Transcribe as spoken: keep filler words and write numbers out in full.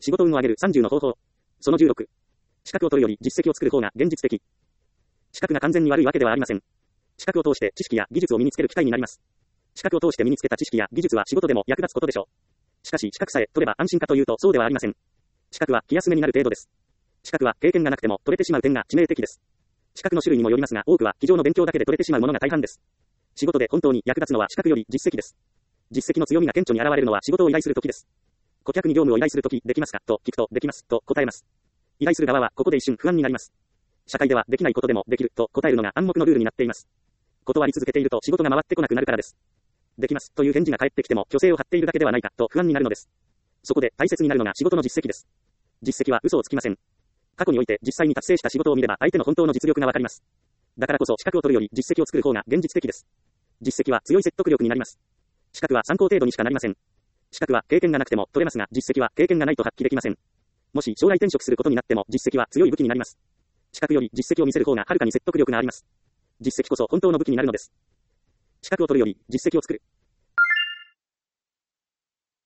仕事運を上げるさんじゅうの方法。そのじゅうろく。資格を取るより実績を作る方が現実的。資格が完全に悪いわけではありません。資格を通して知識や技術を身につける機会になります。資格を通して身につけた知識や技術は仕事でも役立つことでしょう。しかし資格さえ取れば安心かというとそうではありません。資格は気休めになる程度です。資格は経験がなくても取れてしまう点が致命的です。資格の種類にもよりますが、多くは机上の勉強だけで取れてしまうものが大半です。仕事で本当に役立つのは資格より実績です。実績の強みが顕著に現れるのは仕事を依頼するときです。顧客に業務を依頼するとき、できますかと聞くと、できますと答えます。依頼する側はここで一瞬不安になります。社会ではできないことでもできると答えるのが暗黙のルールになっています。断り続けていると仕事が回ってこなくなるからです。できますという返事が返ってきても虚勢を張っているだけではないかと不安になるのです。そこで大切になるのが仕事の実績です。実績は嘘をつきません。過去において実際に達成した仕事を見れば相手の本当の実力がわかります。だからこそ資格を取るより実績を作る方が現実的です。実績は強い説得力になります。資格は参考程度にしかなりません。資格は経験がなくても取れますが、実績は経験がないと発揮できません。もし将来転職することになっても実績は強い武器になります。資格より実績を見せる方がはるかに説得力があります。実績こそ本当の武器になるのです。資格を取るより実績を作る。